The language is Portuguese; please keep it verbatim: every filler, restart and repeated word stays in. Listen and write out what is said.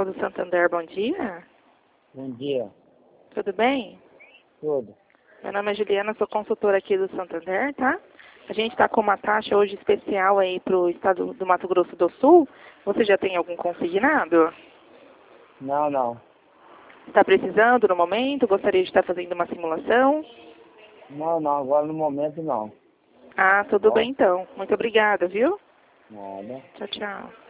Comercial do Santander, bom dia. Bom dia. Tudo bem? Tudo. Meu nome é Juliana, sou consultora aqui do Santander, tá? A gente está com uma taxa hoje especial aí para o estado do Mato Grosso do Sul. Você já tem algum consignado? Não, não. Está precisando no momento? Gostaria de estar fazendo uma simulação? Não, não, agora no momento não. Ah, tudo Bom, bem então. Muito obrigada, viu? nada. Tchau, tchau.